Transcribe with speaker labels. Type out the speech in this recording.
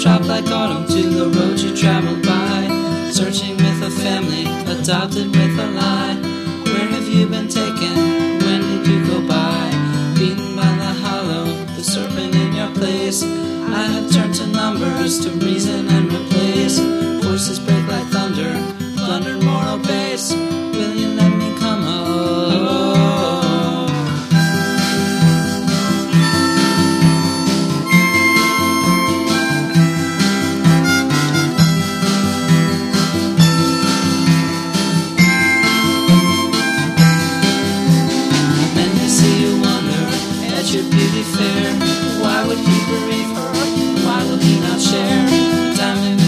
Speaker 1: drop like autumn to the road you traveled by, searching with a family, adopted with a lie. Where have you been taken? When did you go by? Beaten by the hollow, the serpent in your place. I have turned to numbers, to reason and replace. Voices break like thunder, plundered mortal base. Will you let me come home? Your beauty fair, why would he bereave her? Why will he not share? Diamond